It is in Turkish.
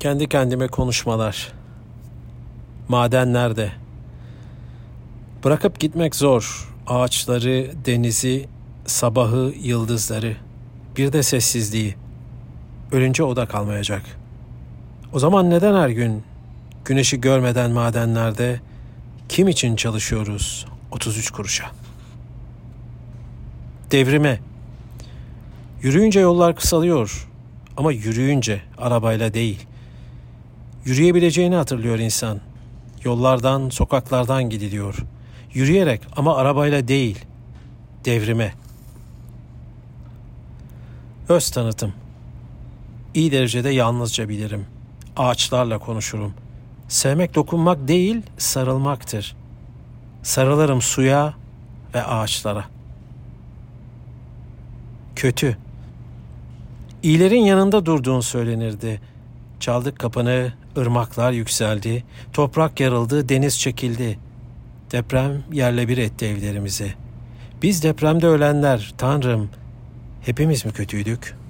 Kendi kendime konuşmalar. Maden nerede? Bırakıp gitmek zor. Ağaçları, denizi, sabahı, yıldızları. Bir de sessizliği. Ölünce o da kalmayacak. O zaman neden her gün güneşi görmeden madenlerde kim için çalışıyoruz 33 kuruşa? Devrime. Yürüyünce yollar kısalıyor ama yürüyünce arabayla değil. Yürüyebileceğini hatırlıyor insan. Yollardan, sokaklardan gidiliyor. Yürüyerek ama arabayla değil. Devrime. Öz tanıtım. İyi derecede yalnızca bilirim. Ağaçlarla konuşurum. Sevmek dokunmak değil, sarılmaktır. Sarılırım suya ve ağaçlara. Kötü. İyilerin yanında durduğun söylenirdi. Çaldık kapını, ırmaklar yükseldi, toprak yarıldı, deniz çekildi. Deprem yerle bir etti evlerimizi. Biz depremde ölenler, Tanrım, hepimiz mi kötüydük?''